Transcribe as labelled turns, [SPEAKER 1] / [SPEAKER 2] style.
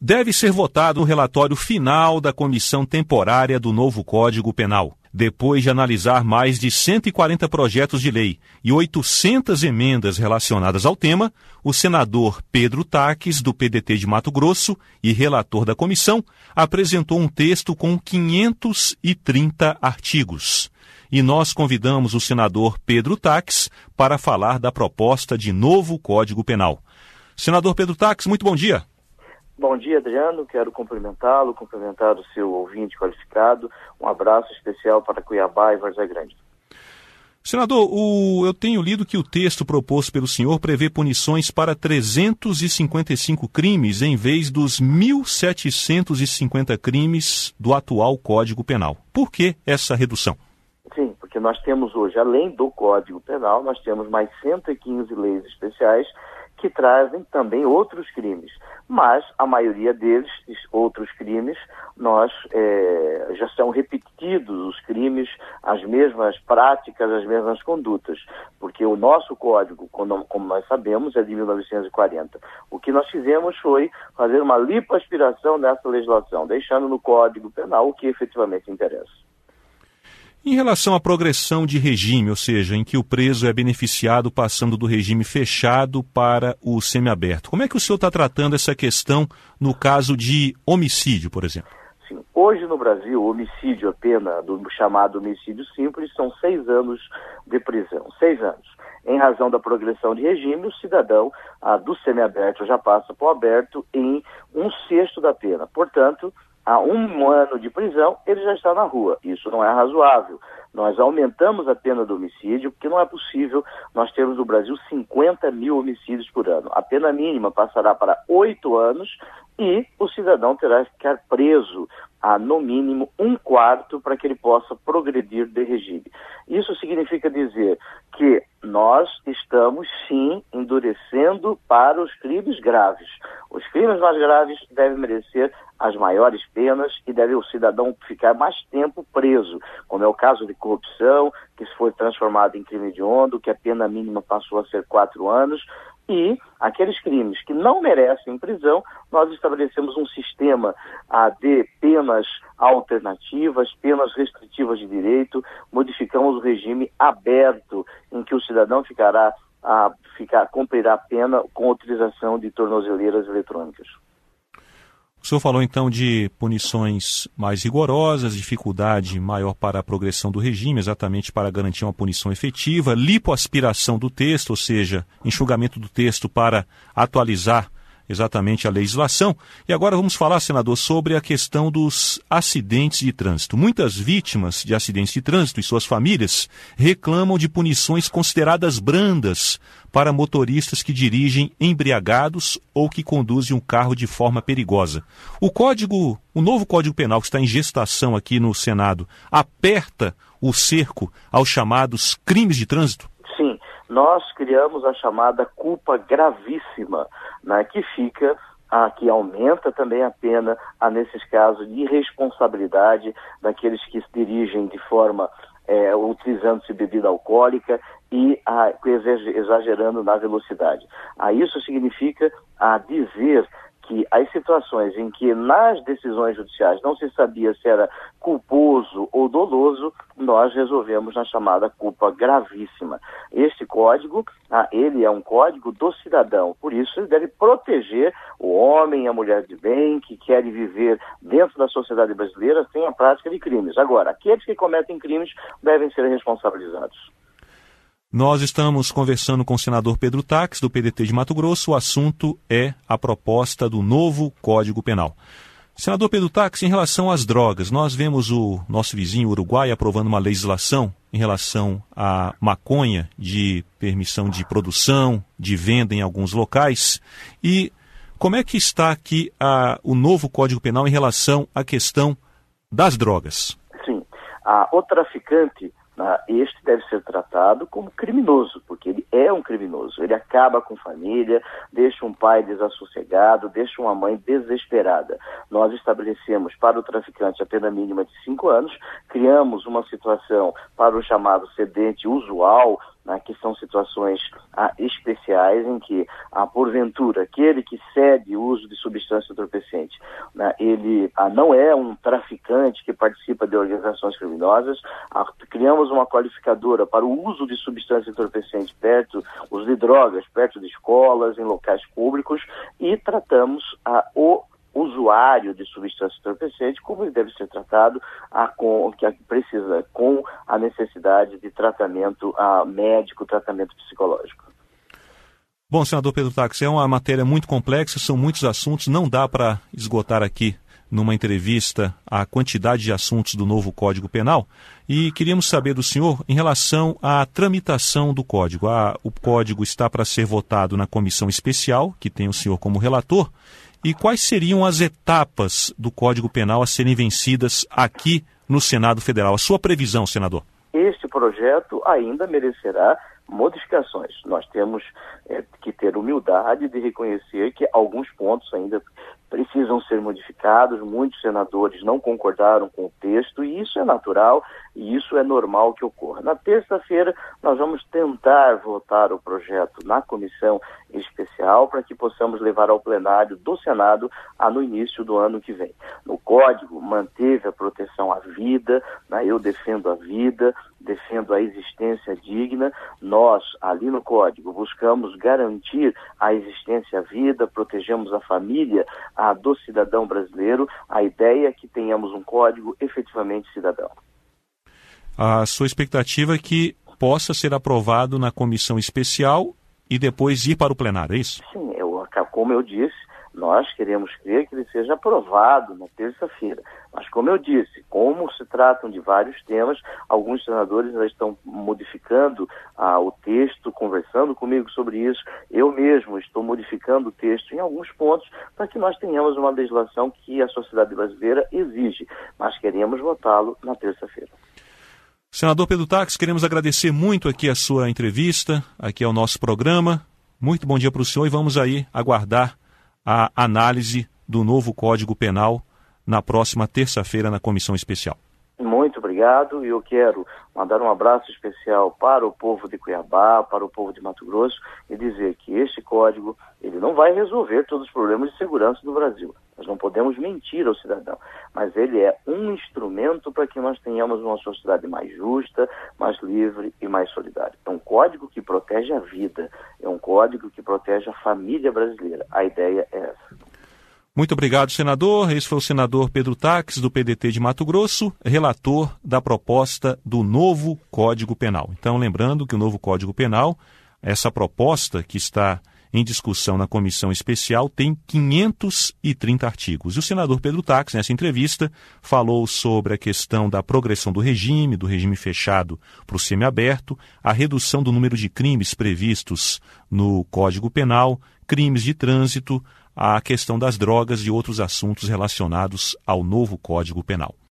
[SPEAKER 1] Deve ser votado o relatório final da Comissão Temporária do novo Código Penal. Depois de analisar mais de 140 projetos de lei e 800 emendas relacionadas ao tema, o senador Pedro Taques, do PDT de Mato Grosso e relator da comissão, apresentou um texto com 530 artigos. E nós convidamos o senador Pedro Taques para falar da proposta de novo Código Penal. Senador Pedro Taques, muito bom dia.
[SPEAKER 2] Bom dia, Adriano. Quero cumprimentá-lo, cumprimentar o seu ouvinte qualificado. Um abraço especial para Cuiabá e Várzea Grande.
[SPEAKER 1] Senador, eu tenho lido que o texto proposto pelo senhor prevê punições para 355 crimes em vez dos 1.750 crimes do atual Código Penal. Por que essa redução?
[SPEAKER 2] Sim, porque nós temos hoje, além do Código Penal, nós temos mais 115 leis especiais que trazem também outros crimes. Mas a maioria deles, outros crimes, já são repetidos os crimes, as mesmas práticas, as mesmas condutas, porque o nosso código, como nós sabemos, é de 1940. O que nós fizemos foi fazer uma lipoaspiração nessa legislação, deixando no Código Penal o que efetivamente interessa.
[SPEAKER 1] Em relação à progressão de regime, ou seja, em que o preso é beneficiado passando do regime fechado para o semiaberto, como é que o senhor está tratando essa questão no caso de homicídio, por exemplo?
[SPEAKER 2] Sim. Hoje no Brasil, o homicídio, a pena do chamado homicídio simples, são 6 anos de prisão. 6 anos. Em razão da progressão de regime, o cidadão do semiaberto já passa para o aberto em 1/6 da pena. Portanto, há 1 ano de prisão, ele já está na rua. Isso não é razoável. Nós aumentamos a pena do homicídio, porque não é possível nós termos no Brasil 50 mil homicídios por ano. A pena mínima passará para 8 anos e o cidadão terá que ficar preso a, no mínimo, 1/4 para que ele possa progredir de regime. Isso significa dizer que nós estamos, sim, endurecendo para os crimes graves. Os crimes mais graves devem merecer as maiores penas e deve o cidadão ficar mais tempo preso, como é o caso de corrupção, que foi transformado em crime hediondo, que a pena mínima passou a ser 4 anos, e aqueles crimes que não merecem prisão, nós estabelecemos um sistema de penas alternativas, penas restritivas de direito, modificamos o regime aberto, em que o cidadão cumprirá a pena com utilização de tornozeleiras eletrônicas.
[SPEAKER 1] O senhor falou então de punições mais rigorosas, dificuldade maior para a progressão do regime, exatamente para garantir uma punição efetiva, lipoaspiração do texto, ou seja, enxugamento do texto para atualizar exatamente a legislação. E agora vamos falar, senador, sobre a questão dos acidentes de trânsito. Muitas vítimas de acidentes de trânsito e suas famílias reclamam de punições consideradas brandas para motoristas que dirigem embriagados ou que conduzem um carro de forma perigosa. O novo Código Penal que está em gestação aqui no Senado aperta o cerco aos chamados crimes de trânsito?
[SPEAKER 2] Sim, nós criamos a chamada culpa gravíssima, né, que aumenta também a pena nesses casos de irresponsabilidade daqueles que se dirigem de forma utilizando-se bebida alcoólica e exagerando na velocidade. Isso significa dizer que as situações em que nas decisões judiciais não se sabia se era culposo ou doloso, nós resolvemos na chamada culpa gravíssima. Este código, ele é um código do cidadão, por isso ele deve proteger o homem e a mulher de bem que querem viver dentro da sociedade brasileira sem a prática de crimes. Agora, aqueles que cometem crimes devem ser responsabilizados.
[SPEAKER 1] Nós estamos conversando com o senador Pedro Taques, do PDT de Mato Grosso. O assunto é a proposta do novo Código Penal. Senador Pedro Taques, em relação às drogas, nós vemos o nosso vizinho Uruguai aprovando uma legislação em relação à maconha, de permissão de produção, de venda em alguns locais. E como é que está aqui o novo Código Penal em relação à questão das drogas?
[SPEAKER 2] Sim, o traficante, este deve ser tratado como criminoso, porque ele é um criminoso. Ele acaba com família, deixa um pai desassossegado, deixa uma mãe desesperada. Nós estabelecemos para o traficante a pena mínima de 5 anos, criamos uma situação para o chamado cedente usual, né, que são situações especiais em que, porventura, aquele que cede o uso de substância entorpecente, né, ele não é um traficante que participa de organizações criminosas. Criamos uma qualificadora para o uso de substância entorpecente uso de drogas perto de escolas, em locais públicos, e tratamos o usuário de substância entorpecente como ele deve ser tratado com a necessidade de tratamento médico, tratamento psicológico.
[SPEAKER 1] Bom, senador Pedro Taques, é uma matéria muito complexa, são muitos assuntos, não dá para esgotar aqui numa entrevista a quantidade de assuntos do novo Código Penal, e queríamos saber do senhor em relação à tramitação do Código. O Código está para ser votado na comissão especial, que tem o senhor como relator, e quais seriam as etapas do Código Penal a serem vencidas aqui no Senado Federal? A sua previsão, senador?
[SPEAKER 2] Este projeto ainda merecerá modificações. Nós temos que ter humildade de reconhecer que alguns pontos ainda precisam ser modificados. Muitos senadores não concordaram com o texto, e isso é natural e isso é normal que ocorra. Na terça-feira nós vamos tentar votar o projeto na comissão especial para que possamos levar ao plenário do Senado no início do ano que vem. No Código manteve a proteção à vida, né? Eu defendo a vida, defendo a existência digna. Nós, ali no Código, buscamos garantir a existência à vida, protegemos a família do cidadão brasileiro. A ideia é que tenhamos um Código efetivamente cidadão.
[SPEAKER 1] A sua expectativa é que possa ser aprovado na comissão especial e depois ir para o plenário, é isso?
[SPEAKER 2] Sim, como eu disse, nós queremos crer que ele seja aprovado na terça-feira. Mas, como eu disse, como se tratam de vários temas, alguns senadores já estão modificando o texto, conversando comigo sobre isso. Eu mesmo estou modificando o texto em alguns pontos para que nós tenhamos uma legislação que a sociedade brasileira exige. Mas queremos votá-lo na terça-feira.
[SPEAKER 1] Senador Pedro Taques, queremos agradecer muito aqui a sua entrevista, aqui ao nosso programa. Muito bom dia para o senhor e vamos aí aguardar a análise do novo Código Penal na próxima terça-feira na comissão especial.
[SPEAKER 2] Muito obrigado, e eu quero mandar um abraço especial para o povo de Cuiabá, para o povo de Mato Grosso, e dizer que este código ele não vai resolver todos os problemas de segurança do Brasil. Nós não podemos mentir ao cidadão, mas ele é um instrumento para que nós tenhamos uma sociedade mais justa, mais livre e mais solidária. É um código que protege a vida, é um código que protege a família brasileira. A ideia é essa.
[SPEAKER 1] Muito obrigado, senador. Esse foi o senador Pedro Taques, do PDT de Mato Grosso, relator da proposta do novo Código Penal. Então, lembrando que o novo Código Penal, essa proposta que está em discussão na comissão especial, tem 530 artigos. E o senador Pedro Taques, nessa entrevista, falou sobre a questão da progressão do regime fechado para o semiaberto, a redução do número de crimes previstos no Código Penal, crimes de trânsito, a questão das drogas e outros assuntos relacionados ao novo Código Penal.